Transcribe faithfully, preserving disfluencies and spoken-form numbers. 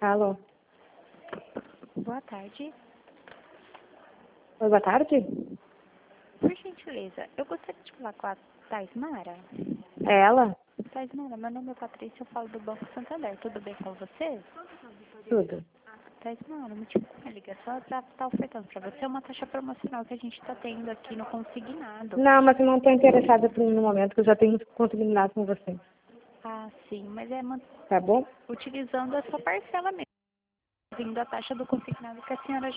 Alô? Boa tarde. Oi, boa tarde? Por gentileza, eu gostaria de falar com a Thais Mara. É ela? Thais Mara, meu nome é Patrícia, eu falo do Banco Santander. Tudo bem com você? Tudo. Thais Mara, o motivo da minha ligação é para estar ofertando para você uma taxa promocional que a gente está tendo aqui no consignado. Não, mas eu não estou interessada por- no momento, que eu já tenho combinado com você. Ah, sim, mas é man- Tá bom? utilizando a sua parcela mesmo, vindo a taxa do consignado que a senhora